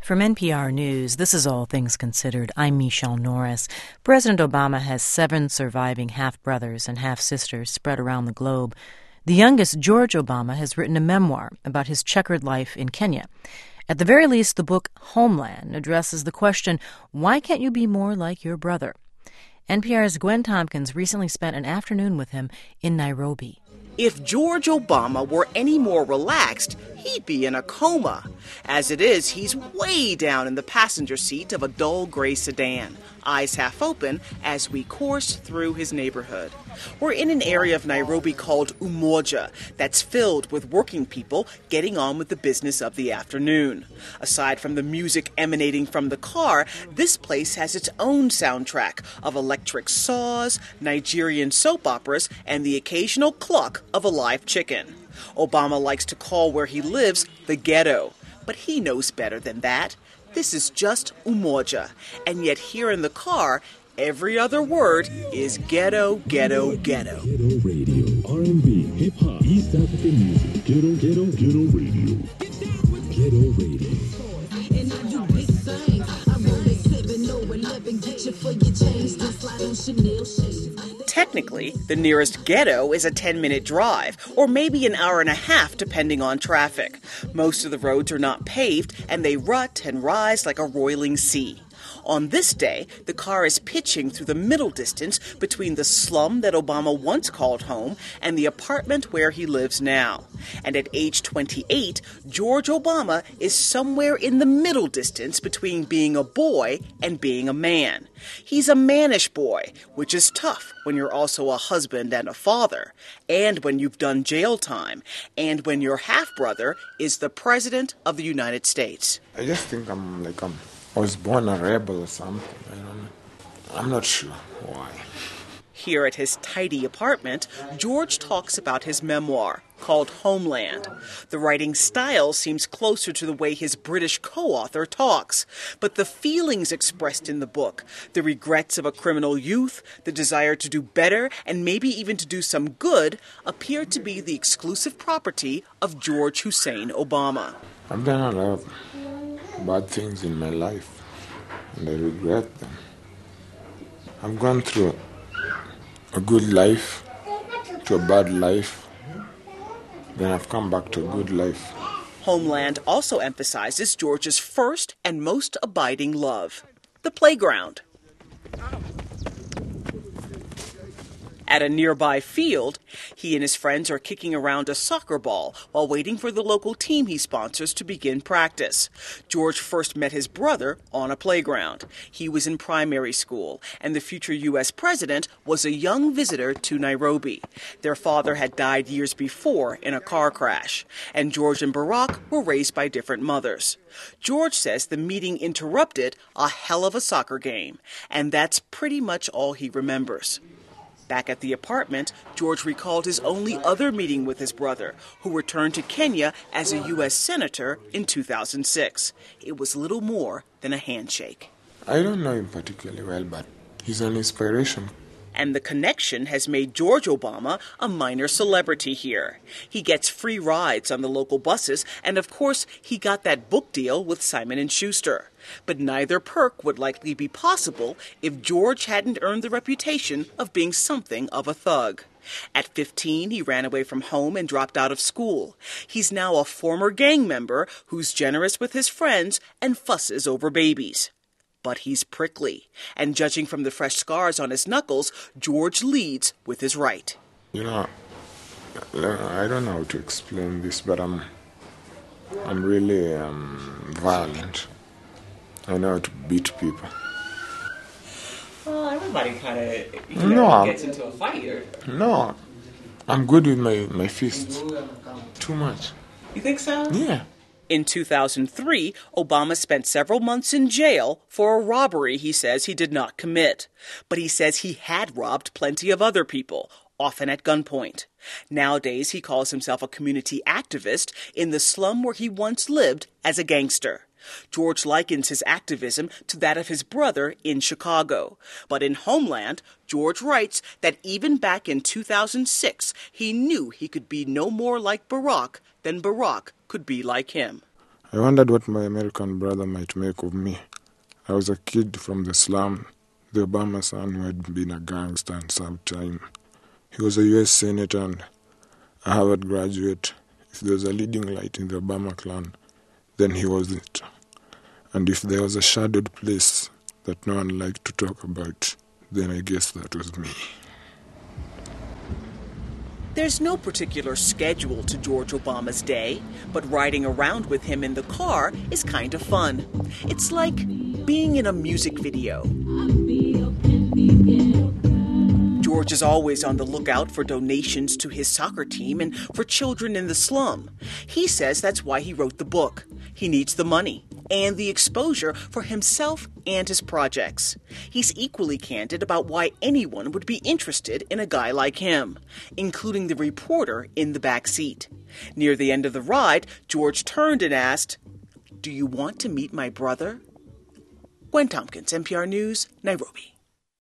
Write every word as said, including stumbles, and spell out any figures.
From N P R News, this is All Things Considered. I'm Michelle Norris. President Obama has seven surviving half-brothers and half-sisters spread around the globe. The youngest, George Obama, has written a memoir about his checkered life in Kenya. At the very least, the book Homeland addresses the question, why can't you be more like your brother? N P R's Gwen Tompkins recently spent an afternoon with him in Nairobi. If George Obama were any more relaxed, he'd be in a coma. As it is, he's way down in the passenger seat of a dull gray sedan, eyes half open as we course through his neighborhood. We're in an area of Nairobi called Umoja that's filled with working people getting on with the business of the afternoon. Aside from the music emanating from the car, this place has its own soundtrack of electric saws, Nigerian soap operas, and the occasional cluck of a live chicken. Obama likes to call where he lives the ghetto, but he knows better than that. This is just Umoja, and yet here in the car, every other word is ghetto, ghetto, ghetto. Ghetto radio, R and B, hip hop, East African music. Ghetto, ghetto, ghetto radio. Ghetto radio. Technically, the nearest ghetto is a ten-minute drive, or maybe an hour and a half depending on traffic. Most of the roads are not paved, and they rut and rise like a roiling sea. On this day, the car is pitching through the middle distance between the slum that Obama once called home and the apartment where he lives now. And at age twenty-eight, George Obama is somewhere in the middle distance between being a boy and being a man. He's a mannish boy, which is tough when you're also a husband and a father, and when you've done jail time, and when your half-brother is the President of the United States. I just think I'm like I'm... I was born a rebel or something. I don't know. I'm not sure why. Here at his tidy apartment, George talks about his memoir, called Homeland. The writing style seems closer to the way his British co-author talks, but the feelings expressed in the book, the regrets of a criminal youth, the desire to do better, and maybe even to do some good, appear to be the exclusive property of George Hussein Obama. I've done a lot of bad things in my life, and I regret them. I've gone through a good life to a bad life, then I've come back to a good life. Homeland also emphasizes George's first and most abiding love, the playground. At a nearby field, he and his friends are kicking around a soccer ball while waiting for the local team he sponsors to begin practice. George first met his brother on a playground. He was in primary school, and the future U S president was a young visitor to Nairobi. Their father had died years before in a car crash, and George and Barack were raised by different mothers. George says the meeting interrupted a hell of a soccer game, and that's pretty much all he remembers. Back at the apartment, George recalled his only other meeting with his brother, who returned to Kenya as a U S senator in two thousand six. It was little more than a handshake. I don't know him particularly well, but he's an inspiration. And the connection has made George Obama a minor celebrity here. He gets free rides on the local buses, and of course, he got that book deal with Simon and Schuster. But neither perk would likely be possible if George hadn't earned the reputation of being something of a thug. At fifteen, he ran away from home and dropped out of school. He's now a former gang member who's generous with his friends and fusses over babies. But he's prickly, and judging from the fresh scars on his knuckles, George leads with his right. You know, I don't know how to explain this, but I'm, I'm really um, violent. I know how to beat people. Well, everybody kind of you no, know, gets into a fight. Or... No, I'm good with my, my fists. Too much. You think so? Yeah. In two thousand three, Obama spent several months in jail for a robbery he says he did not commit. But he says he had robbed plenty of other people, often at gunpoint. Nowadays, he calls himself a community activist in the slum where he once lived as a gangster. George likens his activism to that of his brother in Chicago. But in Homeland, George writes that even back in two thousand six, he knew he could be no more like Barack than Barack could be like him. I wondered what my American brother might make of me. I was a kid from the slum, the Obama son who had been a gangster and served time. He was a U S Senator and a Harvard graduate. If there was a leading light in the Obama clan, then he was it. And if there was a shadowed place that no one liked to talk about, then I guess that was me. There's no particular schedule to George Obama's day, but riding around with him in the car is kind of fun. It's like being in a music video. George is always on the lookout for donations to his soccer team and for children in the slum. He says that's why he wrote the book. He needs the money and the exposure for himself and his projects. He's equally candid about why anyone would be interested in a guy like him, including the reporter in the back seat. Near the end of the ride, George turned and asked, "Do you want to meet my brother?" Gwen Tompkins, N P R News, Nairobi.